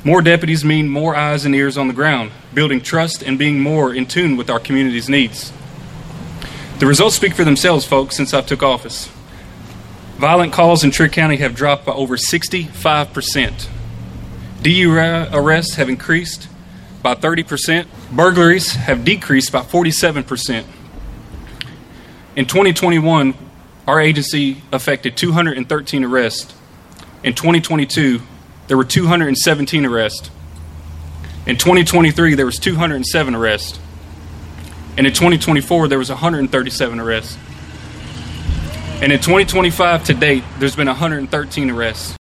More deputies mean more eyes and ears on the ground, building trust and being more in tune with our community's needs. The results speak for themselves, folks, since I took office. Violent calls in Trigg County have dropped by over 65%. DUI arrests have increased by 30%. Burglaries have decreased by 47%. In 2021, our agency effected 213 arrests. In 2022, there were 217 arrests. In 2023, there was 207 arrests. And in 2024, there was 137 arrests. And in 2025 to date, there's been 113 arrests.